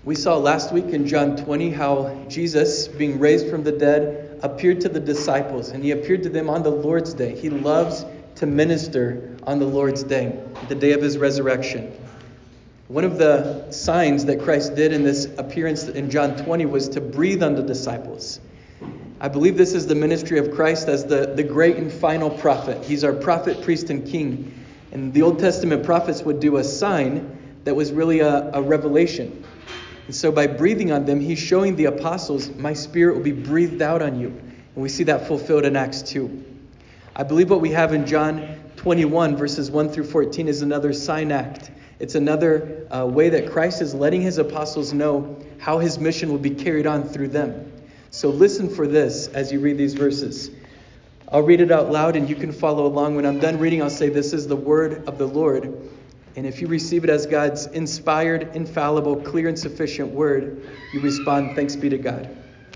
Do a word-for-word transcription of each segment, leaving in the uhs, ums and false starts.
We saw last week in John twenty how Jesus, being raised from the dead, appeared to the disciples, and he appeared to them on the Lord's Day. He loves to minister on the Lord's Day, the day of his resurrection. One of the signs that Christ did in this appearance in John twenty was to breathe on the disciples. I believe this is the ministry of Christ as the, the great and final prophet. He's our prophet, priest, and king. And the Old Testament prophets would do a sign that was really a, a revelation. And so by breathing on them, he's showing the apostles, my spirit will be breathed out on you. And we see that fulfilled in Acts two. I believe what we have in John twenty-one, verses one through fourteen, is another sign act. It's another uh, way that Christ is letting his apostles know how his mission will be carried on through them. So listen for this as you read these verses. I'll read it out loud and you can follow along. When I'm done reading, I'll say, this is the word of the Lord. And if you receive it as God's inspired, infallible, clear, and sufficient word, you respond, thanks be to God.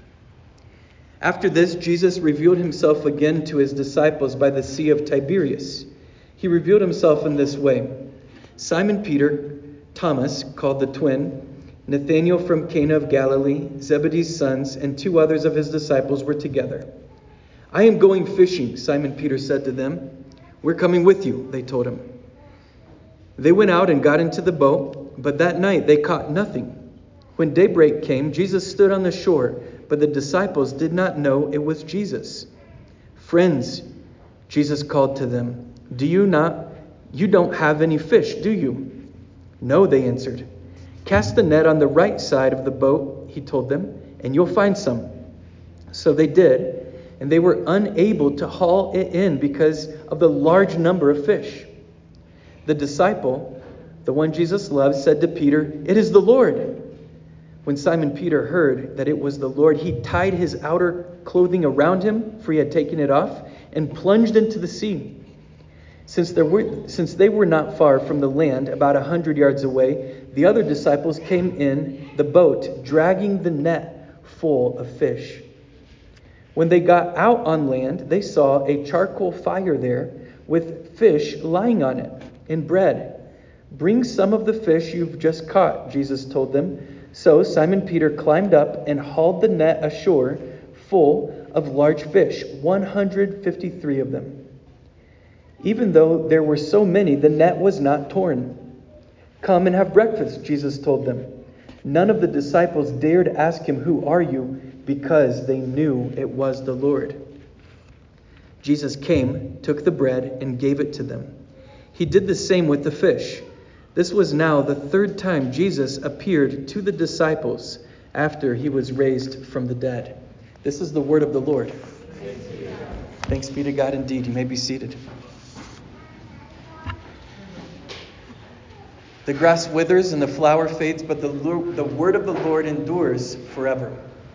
After this, Jesus revealed himself again to his disciples by the Sea of Tiberias. He revealed himself in this way. Simon Peter, Thomas, called the twin, Nathanael from Cana of Galilee, Zebedee's sons, and two others of his disciples were together. I am going fishing, Simon Peter said to them. We're coming with you, they told him. They went out and got into the boat, but that night they caught nothing. When daybreak came, Jesus stood on the shore, but the disciples did not know it was Jesus. Friends, Jesus called to them, do you not, you don't have any fish, do you? No, they answered. Cast the net on the right side of the boat, he told them, and you'll find some. So they did, and they were unable to haul it in because of the large number of fish. The disciple, the one Jesus loved, said to Peter, it is the Lord. When Simon Peter heard that it was the Lord, he tied his outer clothing around him, for he had taken it off, and plunged into the sea. Since there were, since they were not far from the land, about a hundred yards away, the other disciples came in the boat, dragging the net full of fish. When they got out on land, they saw a charcoal fire there with fish lying on it and bread. Bring some of the fish you've just caught, Jesus told them. So Simon Peter climbed up and hauled the net ashore full of large fish, one hundred fifty-three of them. Even though there were so many, the net was not torn. Come and have breakfast, Jesus told them. None of the disciples dared ask him, who are you? Because they knew it was the Lord. Jesus came, took the bread, and gave it to them. He did the same with the fish. This was now the third time Jesus appeared to the disciples after he was raised from the dead. This is the word of the Lord. Thanks be to God indeed. You may be seated. The grass withers and the flower fades, but the, the word of the Lord endures forever.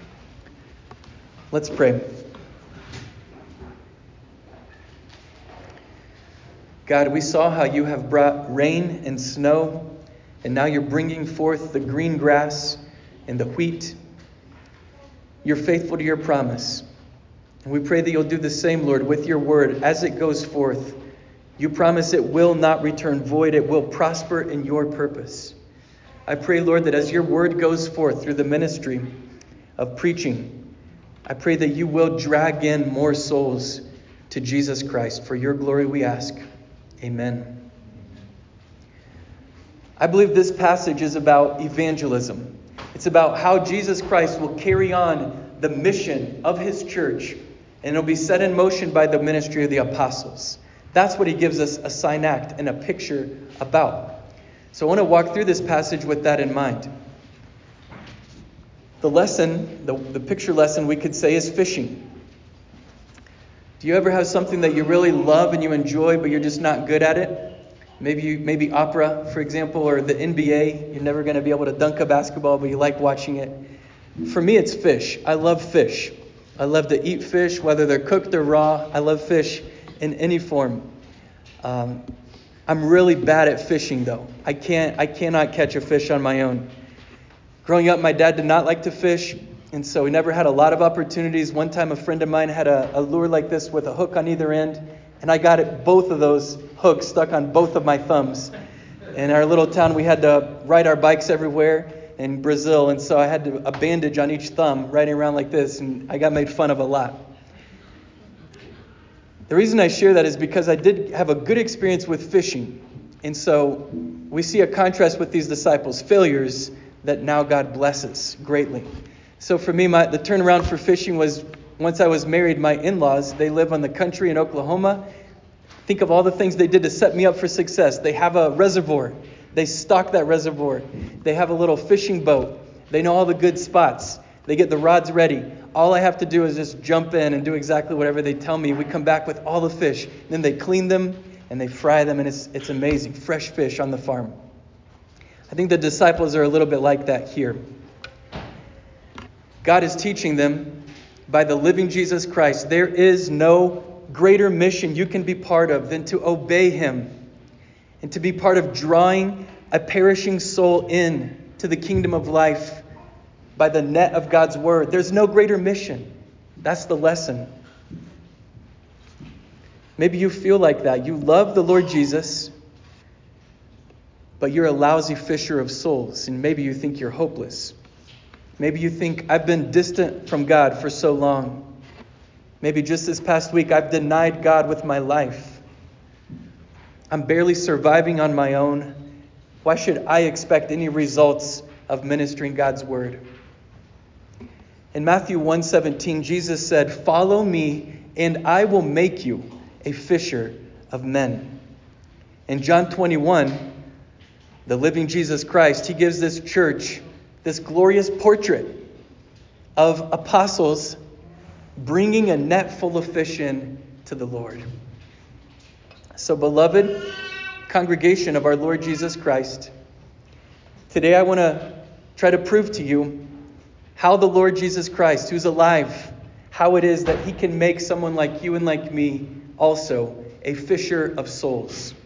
Let's pray. God, we saw how you have brought rain and snow, and now you're bringing forth the green grass and the wheat. You're faithful to your promise. And we pray that you'll do the same, Lord, with your word as it goes forth. You promise it will not return void. It will prosper in your purpose. I pray, Lord, that as your word goes forth through the ministry of preaching, I pray that you will drag in more souls to Jesus Christ. For your glory we ask. Amen. I believe this passage is about evangelism. It's about how Jesus Christ will carry on the mission of his church, and it'll be set in motion by the ministry of the apostles. That's what he gives us a sign act and a picture about. So I want to walk through this passage with that in mind. The lesson, the, the picture lesson we could say is fishing. Do you ever have something that you really love and you enjoy, but you're just not good at it? Maybe you, maybe opera, for example, or the N B A. You're never going to be able to dunk a basketball, but you like watching it. For me, it's fish. I love fish. I love to eat fish, whether they're cooked or raw. I love fish in any form. Um, I'm really bad at fishing, though. I can't. I cannot catch a fish on my own. Growing up, my dad did not like to fish, and so we never had a lot of opportunities. One time, a friend of mine had a, a lure like this with a hook on either end, and I got it, both of those hooks stuck on both of my thumbs. In our little town, we had to ride our bikes everywhere, in Brazil, and so I had to, a bandage on each thumb riding around like this, and I got made fun of a lot. The reason I share that is because I did have a good experience with fishing. And so we see a contrast with these disciples, failures that now God blesses greatly. So for me, my, the turnaround for fishing was once I was married, my in-laws, they live on the country in Oklahoma. Think of all the things they did to set me up for success. They have a reservoir. They stock that reservoir. They have a little fishing boat. They know all the good spots. They get the rods ready. All I have to do is just jump in and do exactly whatever they tell me. We come back with all the fish. Then they clean them and they fry them, and it's it's amazing. Fresh fish on the farm. I think the disciples are a little bit like that here. God is teaching them by the living Jesus Christ. There is no greater mission you can be part of than to obey him and to be part of drawing a perishing soul in to the kingdom of life by the net of God's word. There's no greater mission. That's the lesson. Maybe you feel like that. You love the Lord Jesus, but you're a lousy fisher of souls, and maybe you think you're hopeless. Maybe you think, I've been distant from God for so long. Maybe just this past week, I've denied God with my life. I'm barely surviving on my own. Why should I expect any results of ministering God's word? In Matthew one seventeen, Jesus said, "Follow me, and I will make you a fisher of men." In John twenty-one, the living Jesus Christ, he gives this church this glorious portrait of apostles bringing a net full of fish in to the Lord. So, beloved congregation of our Lord Jesus Christ, today I want to try to prove to you how the Lord Jesus Christ, who's alive, how it is that he can make someone like you and like me also a fisher of souls.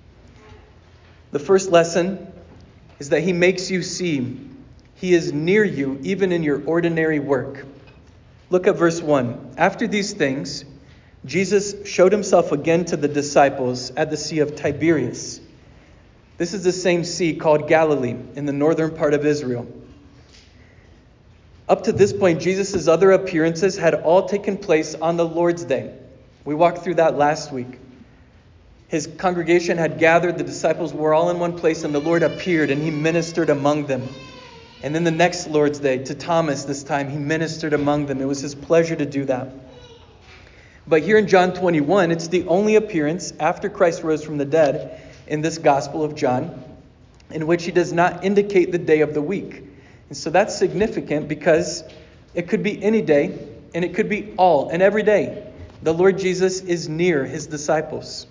The first lesson is that he makes you see he is near you even in your ordinary work. Look at verse one. After these things, Jesus showed himself again to the disciples at the Sea of Tiberias. This is the same sea called Galilee in the northern part of Israel. Up to this point, Jesus' other appearances had all taken place on the Lord's Day. We walked through that last week. His congregation had gathered, the disciples were all in one place, and the Lord appeared and he ministered among them. And then the next Lord's Day, to Thomas this time, he ministered among them. It was his pleasure to do that. But here in John twenty-one, it's the only appearance after Christ rose from the dead in this Gospel of John in which he does not indicate the day of the week. And so that's significant because it could be any day and it could be all and every day. The Lord Jesus is near his disciples.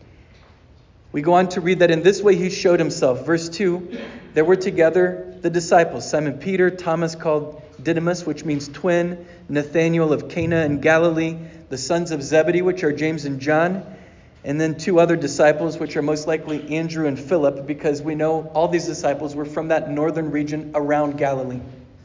We go on to read that in this way he showed himself. Verse two, there were together the disciples, Simon Peter, Thomas called Didymus, which means twin, Nathanael of Cana in Galilee, the sons of Zebedee, which are James and John, and then two other disciples, which are most likely Andrew and Philip, because we know all these disciples were from that northern region around Galilee.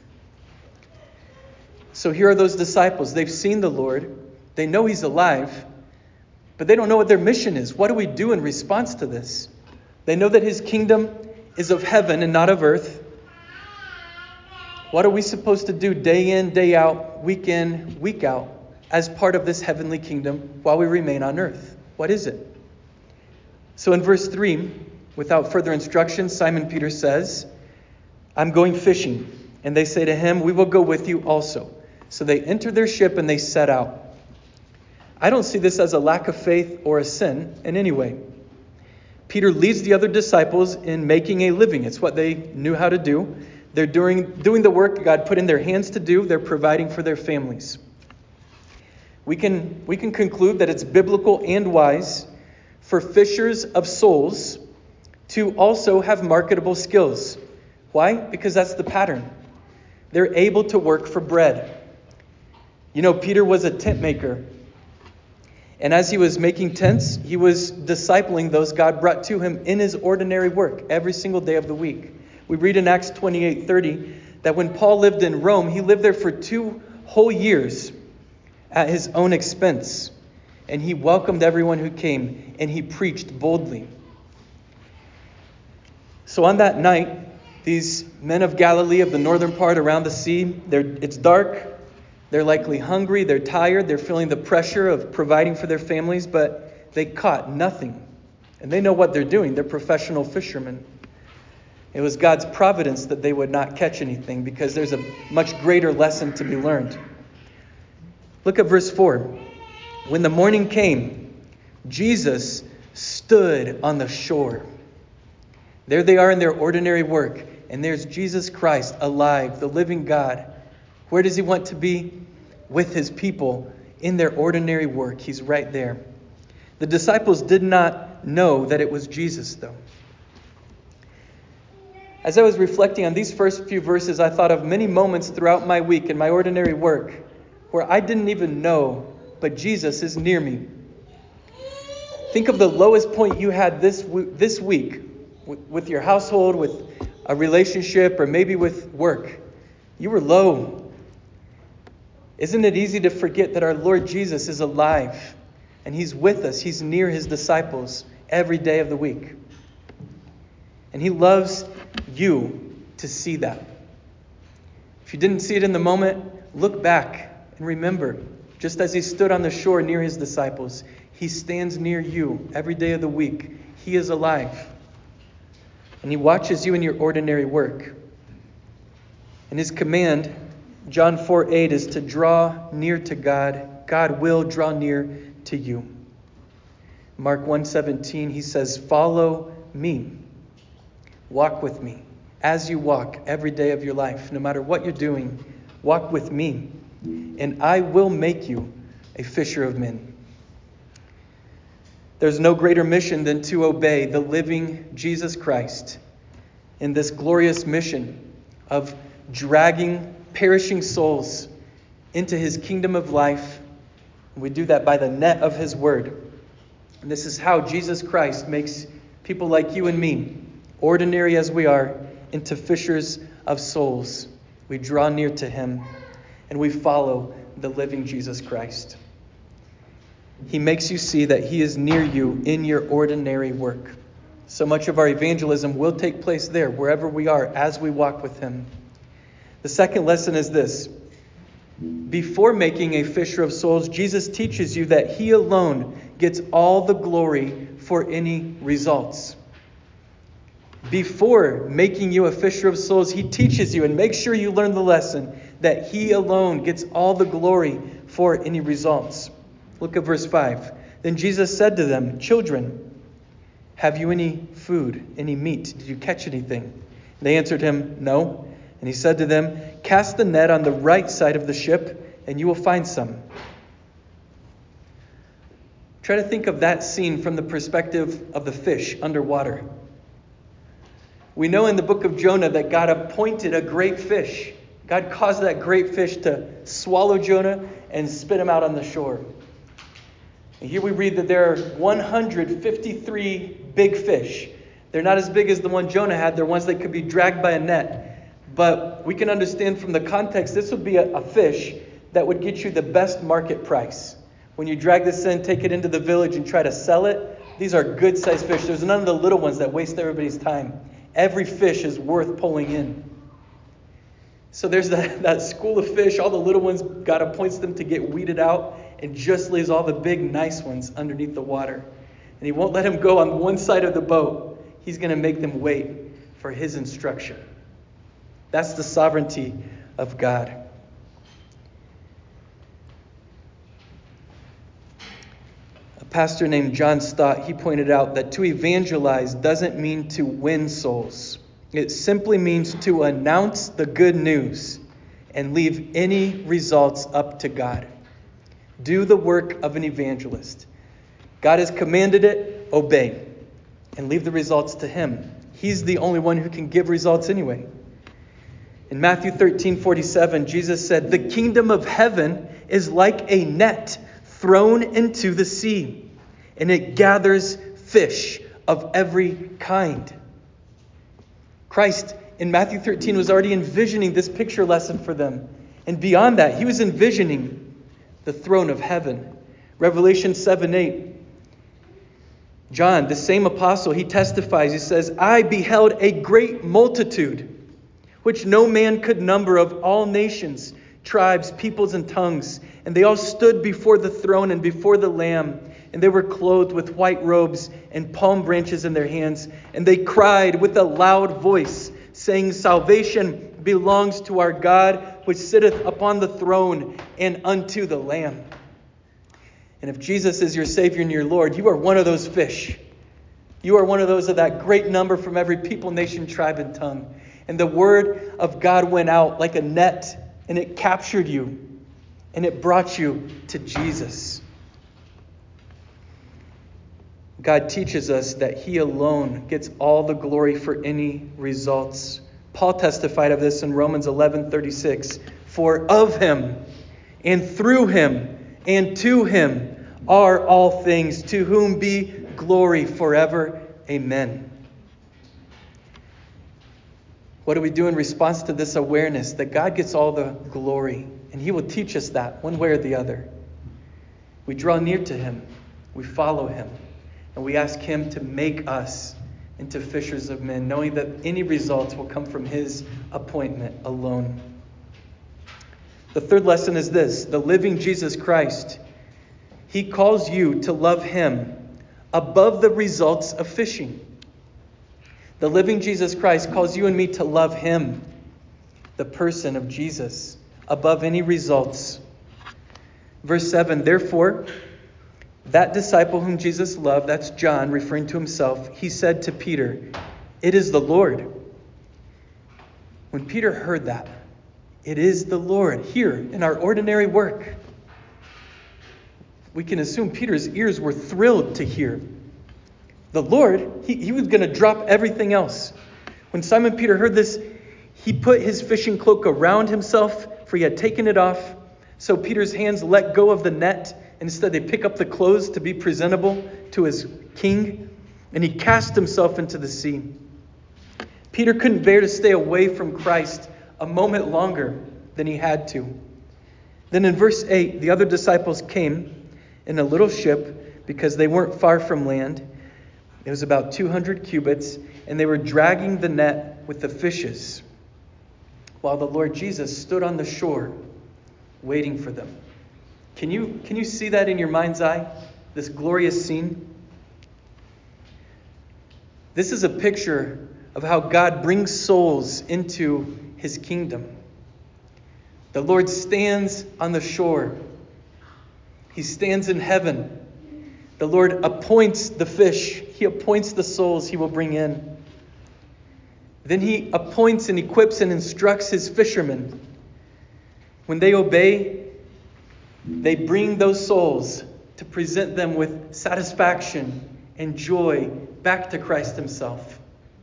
So here are those disciples. They've seen the Lord. They know he's alive, but they don't know what their mission is. What do we do in response to this? They know that his kingdom is of heaven and not of earth. What are we supposed to do day in, day out, week in, week out, as part of this heavenly kingdom while we remain on earth? What is it? So in verse three, without further instruction, Simon Peter says, "I'm going fishing." And they say to him, "We will go with you also." So they enter their ship and they set out. I don't see this as a lack of faith or a sin in any way. Peter leads the other disciples in making a living. It's what they knew how to do. They're doing, doing the work God put in their hands to do. They're providing for their families. We can, we can conclude that it's biblical and wise for fishers of souls to also have marketable skills. Why? Because that's the pattern. They're able to work for bread. You know, Peter was a tent maker. And as he was making tents, he was discipling those God brought to him in his ordinary work every single day of the week. We read in Acts twenty-eight thirty that when Paul lived in Rome, he lived there for two whole years at his own expense. And he welcomed everyone who came, and he preached boldly. So on that night, These men of Galilee of the northern part around the sea, they're, it's dark. They're likely hungry. They're tired. They're feeling the pressure of providing for their families, but they caught nothing. And they know what they're doing. They're professional fishermen. It was God's providence that they would not catch anything, because there's a much greater lesson to be learned. Look at verse four. When the morning came, Jesus stood on the shore. There they are in their ordinary work. And there's Jesus Christ, alive, the living God. Where does he want to be? With his people in their ordinary work. He's right there. The disciples did not know that it was Jesus, though. As I was reflecting on these first few verses, I thought of many moments throughout my week in my ordinary work where I didn't even know, but Jesus is near me. Think of the lowest point you had this this week with your household, with a relationship, or maybe with work. You were low. Isn't it easy to forget that our Lord Jesus is alive and he's with us? He's near his disciples every day of the week. And he loves you to see that. If you didn't see it in the moment, look back and remember, just as he stood on the shore near his disciples, he stands near you every day of the week. He is alive. And he watches you in your ordinary work. And his command, John four eight, is to draw near to God. God will draw near to you. Mark one seventeen, he says, follow me. Walk with me. As you walk every day of your life, no matter what you're doing, walk with me. And I will make you a fisher of men. There's no greater mission than to obey the living Jesus Christ in this glorious mission of dragging perishing souls into his kingdom of life. We do that by the net of his word. And this is how Jesus Christ makes people like you and me, ordinary as we are, into fishers of souls. We draw near to him and we follow the living Jesus Christ. He makes you see that he is near you in your ordinary work. So much of our evangelism will take place there, wherever we are, as we walk with him. The second lesson is this. Before making a fisher of souls, Jesus teaches you that he alone gets all the glory for any results. Before making you a fisher of souls, he teaches you, and make sure you learn the lesson, that he alone gets all the glory for any results. Look at verse five. Then Jesus said to them, children, have you any food, any meat? Did you catch anything? They answered him, no. And he said to them, cast the net on the right side of the ship, and you will find some. Try to think of that scene from the perspective of the fish underwater. We know in the book of Jonah that God appointed a great fish. God caused that great fish to swallow Jonah and spit him out on the shore. And here we read that there are one hundred fifty-three big fish. They're not as big as the one Jonah had. They're ones that could be dragged by a net. But we can understand from the context, this would be a, a fish that would get you the best market price. When you drag this in, take it into the village and try to sell it, these are good-sized fish. There's none of the little ones that waste everybody's time. Every fish is worth pulling in. So there's that, that school of fish. All the little ones, God appoints them to get weeded out and just leaves all the big, nice ones underneath the water. And he won't let them go on one side of the boat. He's going to make them wait for his instruction. That's the sovereignty of God. A pastor named John Stott, he pointed out that to evangelize doesn't mean to win souls. It simply means to announce the good news and leave any results up to God. Do the work of an evangelist. God has commanded it, obey, and leave the results to him. He's the only one who can give results anyway. In Matthew thirteen forty-seven, Jesus said, the kingdom of heaven is like a net thrown into the sea, and it gathers fish of every kind. Christ in Matthew thirteen was already envisioning this picture lesson for them. And beyond that, he was envisioning the throne of heaven. Revelation seven eight. John, the same apostle, he testifies. He says, I beheld a great multitude which no man could number, of all nations, tribes, peoples, and tongues. And they all stood before the throne and before the Lamb. And they were clothed with white robes and palm branches in their hands. And they cried with a loud voice, saying, Salvation belongs to our God, which sitteth upon the throne, and unto the Lamb. And if Jesus is your Savior and your Lord, you are one of those fish. You are one of those of that great number from every people, nation, tribe, and tongue. And the word of God went out like a net, and it captured you, and it brought you to Jesus. God teaches us that He alone gets all the glory for any results. Paul testified of this in Romans eleven thirty-six. For of Him, and through Him, and to Him are all things, to whom be glory forever. Amen. What do we do in response to this awareness that God gets all the glory? And He will teach us that one way or the other. We draw near to Him. We follow Him. And we ask Him to make us into fishers of men, knowing that any results will come from His appointment alone. The third lesson is this: the living Jesus Christ. He calls you to love Him above the results of fishing. The living Jesus Christ calls you and me to love Him, the person of Jesus, above any results. Verse seven, therefore, that disciple whom Jesus loved, that's John referring to himself, he said to Peter, it is the Lord. When Peter heard that, it is the Lord, here in our ordinary work, we can assume Peter's ears were thrilled to hear. The Lord, he, he was going to drop everything else. When Simon Peter heard this, he put his fishing cloak around himself, for he had taken it off. So Peter's hands let go of the net, and instead they pick up the clothes to be presentable to his king, and he cast himself into the sea. Peter couldn't bear to stay away from Christ a moment longer than he had to. Then in verse eight, the other disciples came in a little ship because they weren't far from land. It was about two hundred cubits, and they were dragging the net with the fishes, while the Lord Jesus stood on the shore waiting for them. Can you, can you see that in your mind's eye? This glorious scene? This is a picture of how God brings souls into His kingdom. The Lord stands on the shore. He stands in heaven. The Lord appoints the fish. He appoints the souls He will bring in. Then He appoints and equips and instructs His fishermen. When they obey, they bring those souls to present them with satisfaction and joy back to Christ Himself.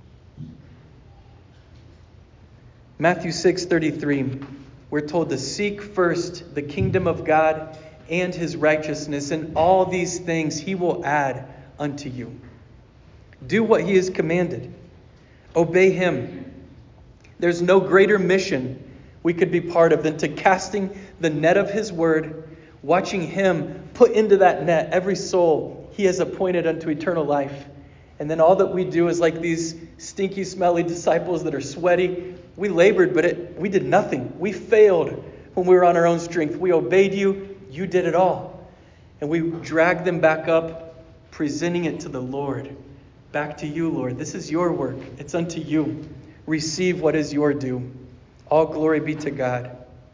Matthew six thirty-three, we're told to seek first the kingdom of God and His righteousness, and all these things He will add unto you. Do what He has commanded. Obey Him. There's no greater mission we could be part of than to casting the net of His word, watching Him put into that net every soul He has appointed unto eternal life. And then all that we do is like these stinky, smelly disciples that are sweaty. We labored, but it, we did nothing. We failed when we were on our own strength. We obeyed You. You did it all. And we dragged them back up, presenting it to the Lord. Back to You, Lord. This is Your work. It's unto You. Receive what is Your due. All glory be to God.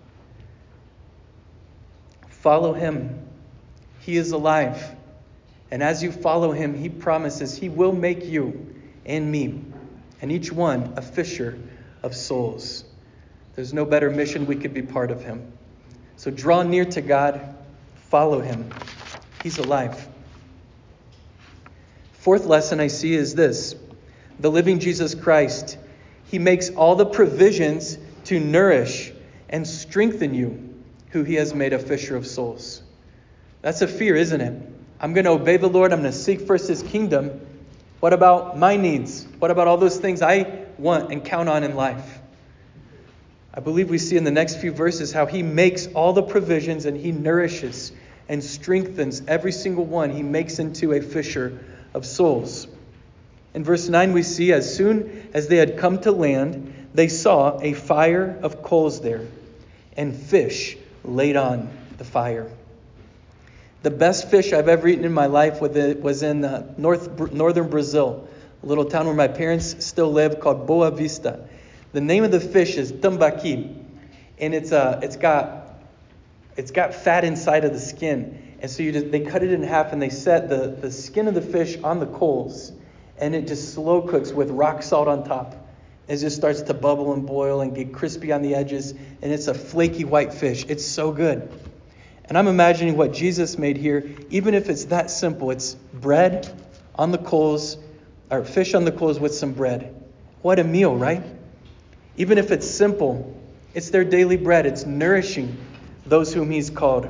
Follow Him. He is alive. And as you follow Him, He promises He will make you and me and each one a fisher of souls. There's no better mission we could be part of Him. So draw near to God. Follow Him. He's alive. Fourth lesson I see is this: the living Jesus Christ. He makes all the provisions to nourish and strengthen you, who He has made a fisher of souls. That's a fear, isn't it? I'm going to obey the Lord. I'm going to seek first His kingdom. What about my needs? What about all those things I want and count on in life? I believe we see in the next few verses how He makes all the provisions and He nourishes and strengthens every single one He makes into a fisher of souls. In verse nine we see, as soon as they had come to land, they saw a fire of coals there and fish laid on the fire. The best fish I've ever eaten in my life was in uh, north northern Brazil, a little town where my parents still live called Boa Vista. The name of the fish is tambaqui, and it's uh it's got it's got fat inside of the skin, and so you just they cut it in half and they set the the skin of the fish on the coals, and it just slow cooks with rock salt on top. It just starts to bubble and boil and get crispy on the edges, and it's a flaky white fish. It's so good. And I'm imagining what Jesus made here, even if it's that simple. It's bread on the coals, or fish on the coals with some bread. What a meal, right? Even if it's simple, it's their daily bread. It's nourishing those whom he's called.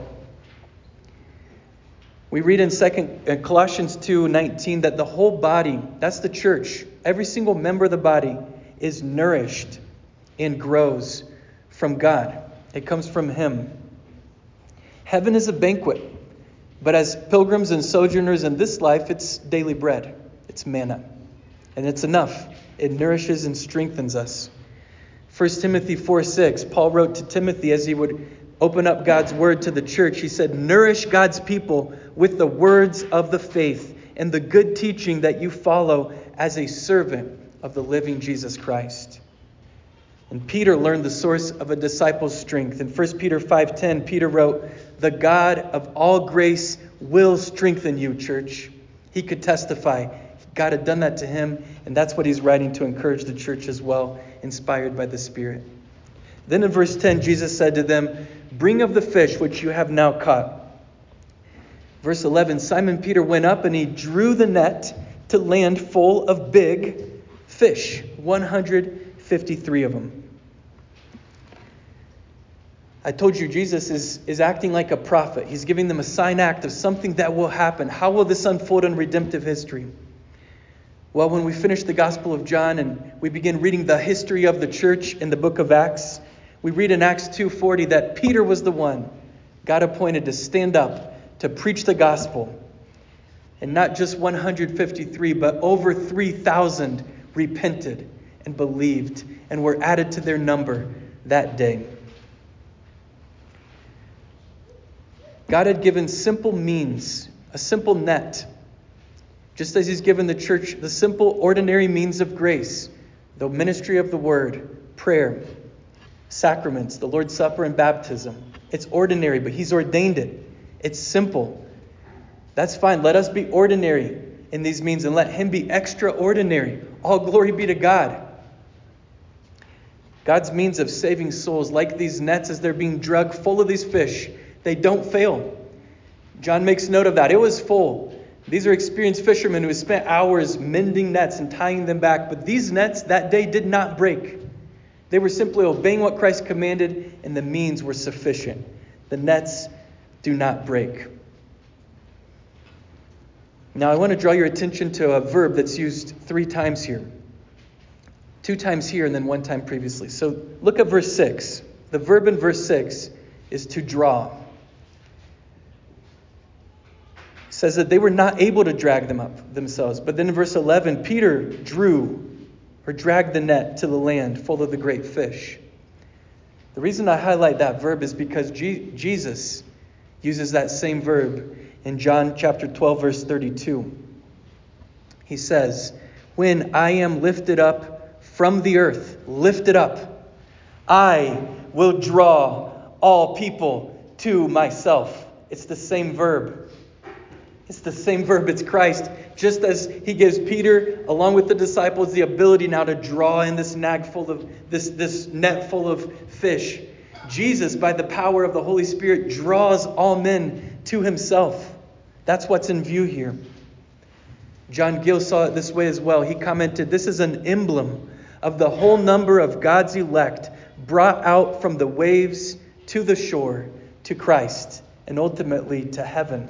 We read in second uh, Colossians two nineteen that the whole body, that's the church, every single member of the body is nourished and grows from God. It comes from him. Heaven is a banquet, but as pilgrims and sojourners in this life, it's daily bread. It's manna. And it's enough. It nourishes and strengthens us. First Timothy four six, Paul wrote to Timothy as he would open up God's word to the church. He said, nourish God's people with the words of the faith and the good teaching that you follow as a servant of the living Jesus Christ. And Peter learned the source of a disciple's strength. In First Peter five ten, Peter wrote, the God of all grace will strengthen you, church. He could testify. God had done that to him, and that's what he's writing to encourage the church as well, inspired by the Spirit. Then in verse ten, Jesus said to them, bring of the fish which you have now caught. Verse eleven, Simon Peter went up and he drew the net to land full of big fish, one hundred fifty-three of them. I told you Jesus is, is acting like a prophet. He's giving them a sign act of something that will happen. How will this unfold in redemptive history? Well, when we finish the Gospel of John and we begin reading the history of the church in the book of Acts, we read in Acts two forty that Peter was the one God appointed to stand up to preach the gospel. And not just one hundred fifty-three, but over three thousand repented and believed and were added to their number that day. God had given simple means, a simple net, just as he's given the church the simple, ordinary means of grace, the ministry of the word, prayer, sacraments, the Lord's Supper, and baptism. It's ordinary, but he's ordained it. It's simple. That's fine. Let us be ordinary in these means and let him be extraordinary. All glory be to God. God's means of saving souls, like these nets as they're being drugged full of these fish, they don't fail. John makes note of that. It was full. These are experienced fishermen who spent hours mending nets and tying them back. But these nets that day did not break. They were simply obeying what Christ commanded, and the means were sufficient. The nets do not break. Now I want to draw your attention to a verb that's used three times here. Two times here and then one time previously. So look at verse six. The verb in verse six is to draw. It says that they were not able to drag them up themselves. But then in verse eleven, Peter drew or dragged the net to the land full of the great fish. The reason I highlight that verb is because G- Jesus uses that same verb in John chapter twelve, verse thirty-two. He says, when I am lifted up from the earth, lifted up, I will draw all people to myself. It's the same verb. It's the same verb. It's Christ. Just as he gives Peter, along with the disciples, the ability now to draw in this nag full of this, this net full of fish. Jesus, by the power of the Holy Spirit, draws all men to himself. That's what's in view here. John Gill saw it this way as well. He commented, this is an emblem of the whole number of God's elect brought out from the waves to the shore, to Christ, and ultimately to heaven.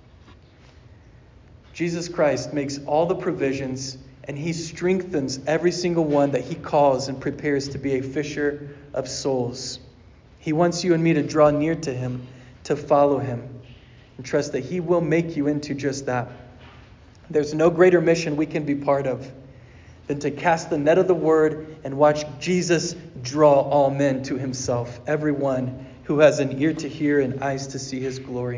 Jesus Christ makes all the provisions, and he strengthens every single one that he calls and prepares to be a fisher of souls. He wants you and me to draw near to him, to follow him, and trust that he will make you into just that. There's no greater mission we can be part of than to cast the net of the word and watch Jesus draw all men to himself, everyone who has an ear to hear and eyes to see his glory.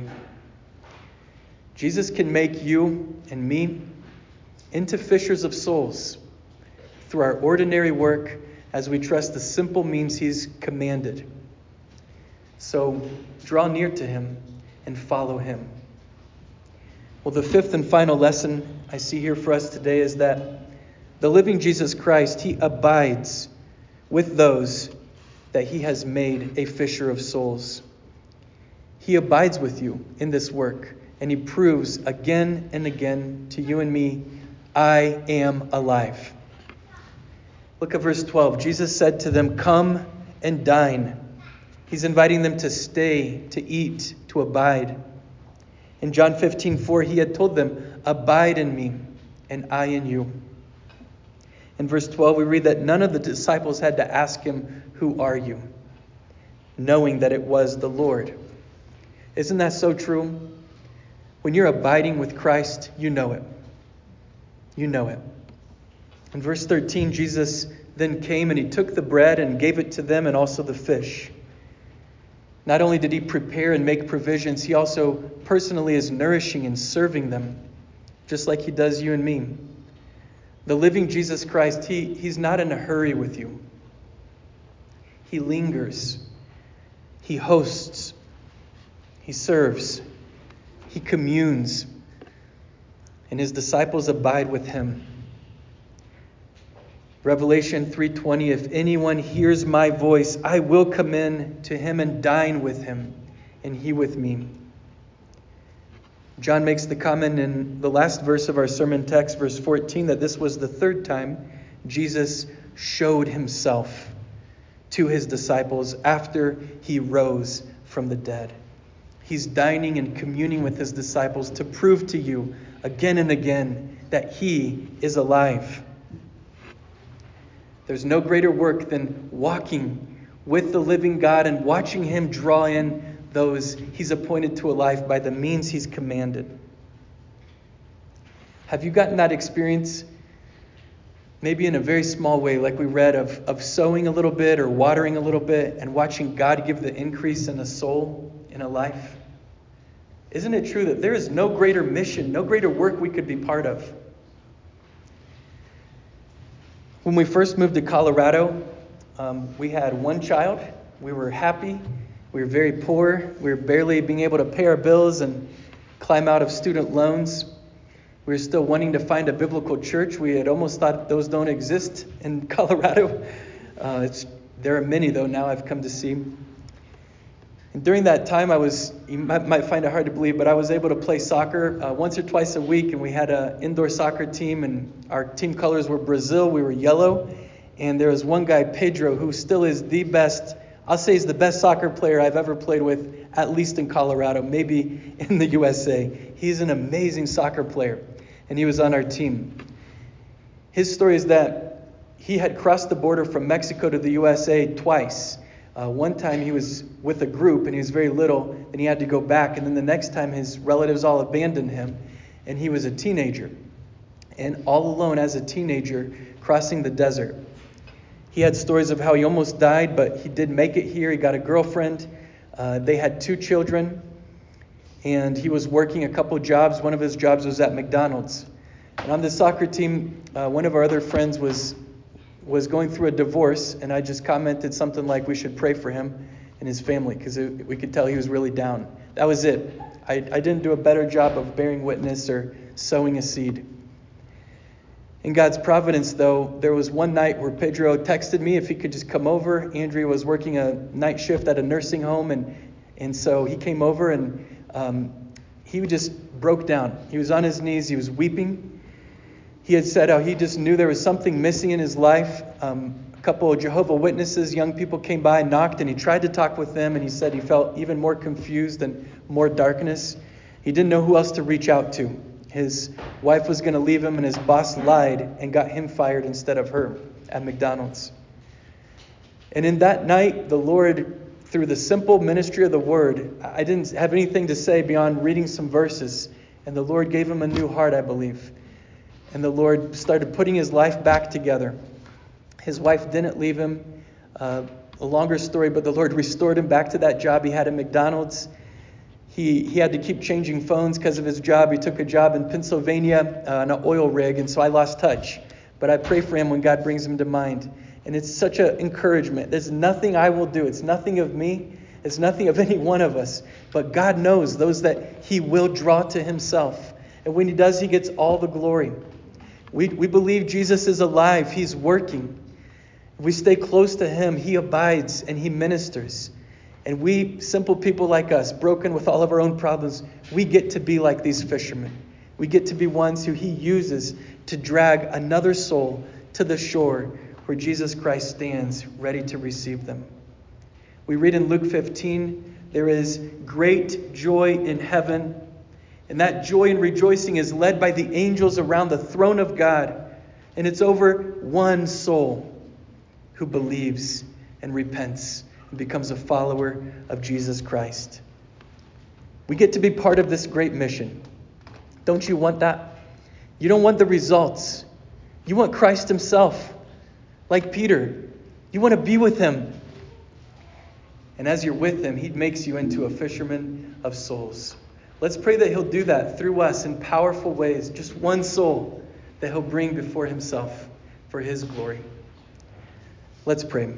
Jesus can make you and me into fishers of souls through our ordinary work as we trust the simple means he's commanded. So draw near to him and follow him. Well, the fifth and final lesson I see here for us today is that the living Jesus Christ, he abides with those that he has made a fisher of souls. He abides with you in this work, and he proves again and again to you and me, I am alive. Look at verse twelve. Jesus said to them, come and dine. He's inviting them to stay, to eat, to abide. In John fifteen four, he had told them, abide in me, and I in you. In verse twelve, we read that none of the disciples had to ask him, who are you? Knowing that it was the Lord. Isn't that so true? When you're abiding with Christ, you know it. You know it. In verse thirteen, Jesus then came and he took the bread and gave it to them and also the fish. Not only did he prepare and make provisions, he also personally is nourishing and serving them, just like he does you and me. The living Jesus Christ, he, he's not in a hurry with you. He lingers. He hosts. He serves. He communes. And his disciples abide with him. Revelation three twenty, if anyone hears my voice, I will come in to him and dine with him, and he with me. John makes the comment in the last verse of our sermon text, verse fourteen, that this was the third time Jesus showed himself to his disciples after he rose from the dead. He's dining and communing with his disciples to prove to you again and again that he is alive. There's no greater work than walking with the living God and watching him draw in those he's appointed to a life by the means he's commanded. Have you gotten that experience? Maybe in a very small way, like we read, of, of sowing a little bit or watering a little bit and watching God give the increase in a soul, in a life? Isn't it true that there is no greater mission, no greater work we could be part of? When we first moved to Colorado, um, we had one child. We were happy. We were very poor. We were barely being able to pay our bills and climb out of student loans. We were still wanting to find a biblical church. We had almost thought those don't exist in Colorado. Uh, it's, there are many, though, now I've come to see. And during that time, I was, you might, might find it hard to believe, but I was able to play soccer uh, once or twice a week, and we had an indoor soccer team, and our team colors were Brazil. We were yellow, and there was one guy, Pedro, who still is the best, I'll say he's the best soccer player I've ever played with, at least in Colorado, maybe in the U S A. He's an amazing soccer player, and he was on our team. His story is that he had crossed the border from Mexico to the U S A twice. Uh, one time he was with a group and he was very little, and he had to go back. And then the next time his relatives all abandoned him, and he was a teenager. And all alone as a teenager, crossing the desert. He had stories of how he almost died, but he did make it here. He got a girlfriend. Uh, they had two children. And he was working a couple jobs. One of his jobs was at McDonald's. And on the soccer team, uh, one of our other friends was was going through a divorce, and I just commented something like we should pray for him and his family, because we could tell he was really down. That was it. I, I didn't do a better job of bearing witness or sowing a seed. In God's providence, though, there was one night where Pedro texted me if he could just come over. Andrea was working a night shift at a nursing home, and, and so he came over, and um, he just broke down. He was on his knees. He was weeping. He had said how he just knew there was something missing in his life. Um, a couple of Jehovah's Witnesses, young people came by and knocked, and he tried to talk with them, and he said he felt even more confused and more darkness. He didn't know who else to reach out to. His wife was going to leave him, and his boss lied and got him fired instead of her at McDonald's. And in that night, the Lord, through the simple ministry of the Word, I didn't have anything to say beyond reading some verses, and the Lord gave him a new heart, I believe. and the Lord started putting his life back together. His wife didn't leave him. Uh, a longer story, but the Lord restored him back to that job he had at McDonald's. He he had to keep changing phones because of his job. He took a job in Pennsylvania uh, on an oil rig, and so I lost touch. But I pray for him when God brings him to mind. And it's such an encouragement. There's nothing I will do. It's nothing of me. It's nothing of any one of us. But God knows those that he will draw to himself. And when he does, he gets all the glory. We, we believe Jesus is alive. He's working. If we stay close to him, he abides and he ministers. And we, simple people like us, broken with all of our own problems, we get to be like these fishermen. We get to be ones who he uses to drag another soul to the shore where Jesus Christ stands ready to receive them. We read in Luke fifteen, there is great joy in heaven. And that joy and rejoicing is led by the angels around the throne of God. And it's over one soul who believes and repents and becomes a follower of Jesus Christ. We get to be part of this great mission. Don't you want that? You don't want the results. You want Christ himself. Like Peter, you want to be with him. And as you're with him, he makes you into a fisherman of souls. Let's pray that he'll do that through us in powerful ways. Just one soul that he'll bring before himself for his glory. Let's pray.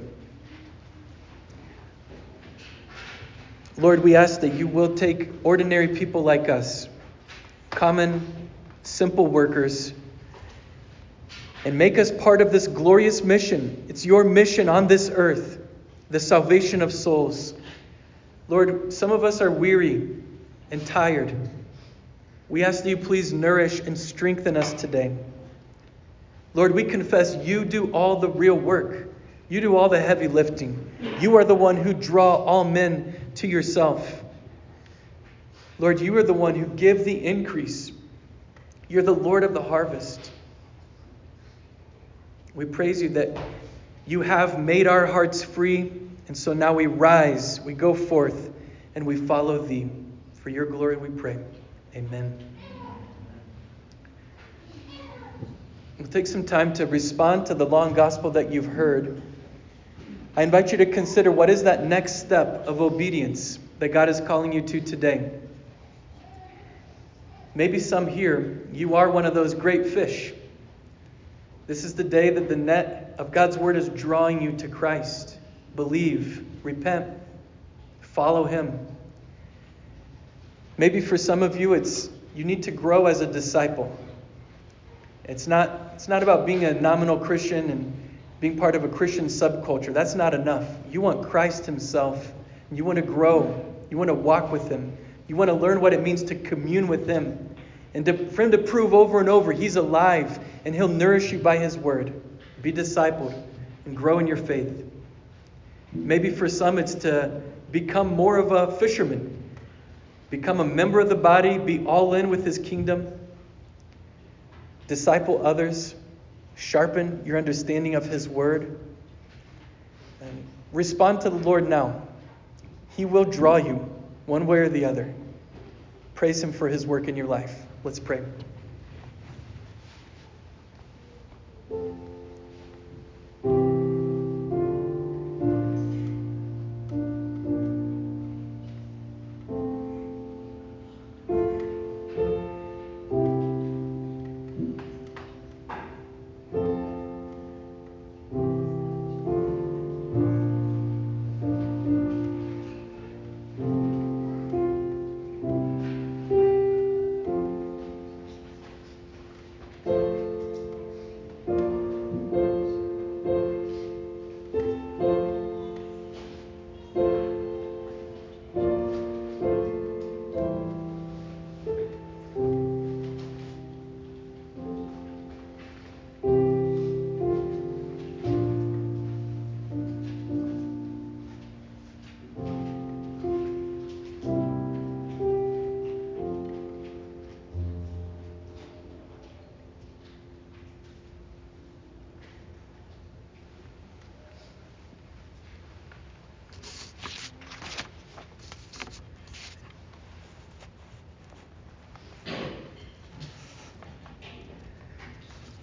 Lord, we ask that you will take ordinary people like us, common, simple workers, and make us part of this glorious mission. It's your mission on this earth, the salvation of souls. Lord, some of us are weary and tired. We ask that you please nourish and strengthen us today. Lord, we confess you do all the real work. You do all the heavy lifting. You are the one who draw all men to yourself. Lord, you are the one who give the increase. You're the Lord of the harvest. We praise you that you have made our hearts free, and so now we rise, we go forth, and we follow thee. For your glory we pray. Amen. We'll take some time to respond to the long gospel that you've heard. I invite you to consider, what is that next step of obedience that God is calling you to today? Maybe some here, you are one of those great fish. This is the day that the net of God's word is drawing you to Christ. Believe, repent, follow him. Maybe for some of you, it's you need to grow as a disciple. It's not, it's not about being a nominal Christian and being part of a Christian subculture. That's not enough. You want Christ himself. You want to grow. You want to walk with him. You want to learn what it means to commune with him. And to, for him to prove over and over he's alive and he'll nourish you by his word. Be discipled and grow in your faith. Maybe for some it's to become more of a fisherman. Become a member of the body. Be all in with his kingdom. Disciple others. Sharpen your understanding of his word. And respond to the Lord now. He will draw you one way or the other. Praise him for his work in your life. Let's pray.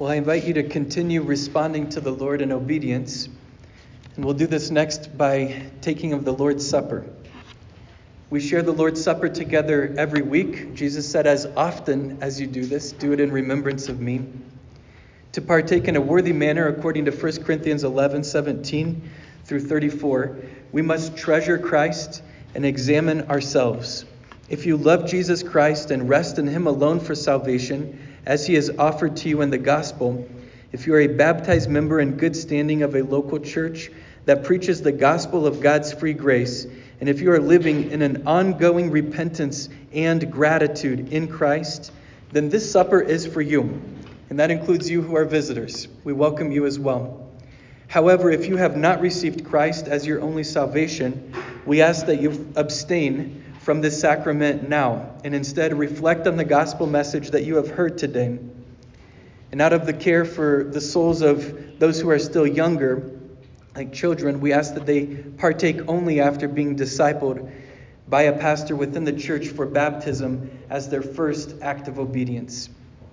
Well, I invite you to continue responding to the Lord in obedience. And we'll do this next by taking of the Lord's Supper. We share the Lord's Supper together every week. Jesus said, as often as you do this, do it in remembrance of me. To partake in a worthy manner, according to First Corinthians eleven, seventeen through thirty-four, we must treasure Christ and examine ourselves. If you love Jesus Christ and rest in him alone for salvation, as he is offered to you in the gospel, if you are a baptized member in good standing of a local church that preaches the gospel of God's free grace, and if you are living in an ongoing repentance and gratitude in Christ, then this supper is for you. And that includes you who are visitors. We welcome you as well. However, if you have not received Christ as your only salvation, we ask that you abstain from this sacrament now, and instead reflect on the gospel message that you have heard today. And out of the care for the souls of those who are still younger, like children, we ask that they partake only after being discipled by a pastor within the church for baptism as their first act of obedience.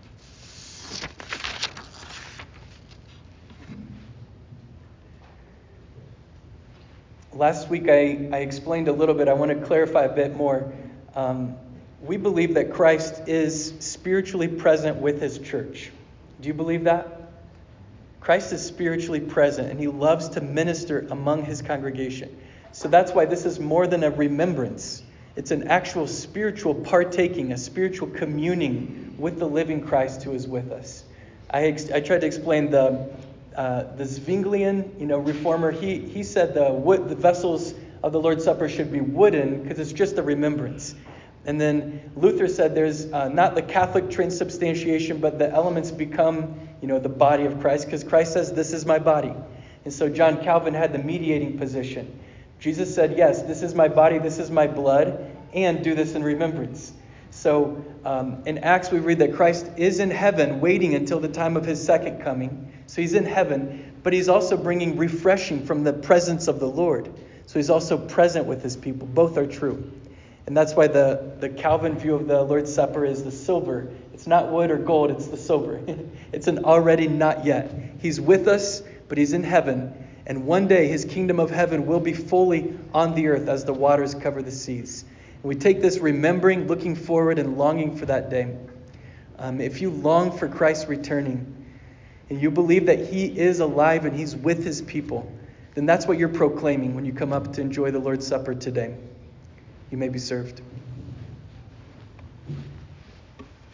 Last week I, I explained a little bit. I want to clarify a bit more. Um, we believe that Christ is spiritually present with his church. Do you believe that? Christ is spiritually present and he loves to minister among his congregation. So that's why this is more than a remembrance. It's an actual spiritual partaking, a spiritual communing with the living Christ who is with us. I, ex- I tried to explain the Uh, the Zwinglian, you know, reformer, he he said the wood, the vessels of the Lord's Supper should be wooden because it's just a remembrance. And then Luther said there's uh, not the Catholic transubstantiation, but the elements become, you know, the body of Christ because Christ says, "This is my body." And so John Calvin had the mediating position. Jesus said, "Yes, this is my body, this is my blood, and do this in remembrance." So um, in Acts we read that Christ is in heaven waiting until the time of his second coming. So he's in heaven, but he's also bringing refreshing from the presence of the Lord. So he's also present with his people. Both are true. And that's why the, the Calvin view of the Lord's Supper is the silver. It's not wood or gold, it's the silver. It's an already not yet. He's with us, but he's in heaven. And one day his kingdom of heaven will be fully on the earth as the waters cover the seas. And we take this remembering, looking forward, and longing for that day. Um, if you long for Christ returning, and you believe that he is alive and he's with his people, then that's what you're proclaiming when you come up to enjoy the Lord's Supper today. You may be served.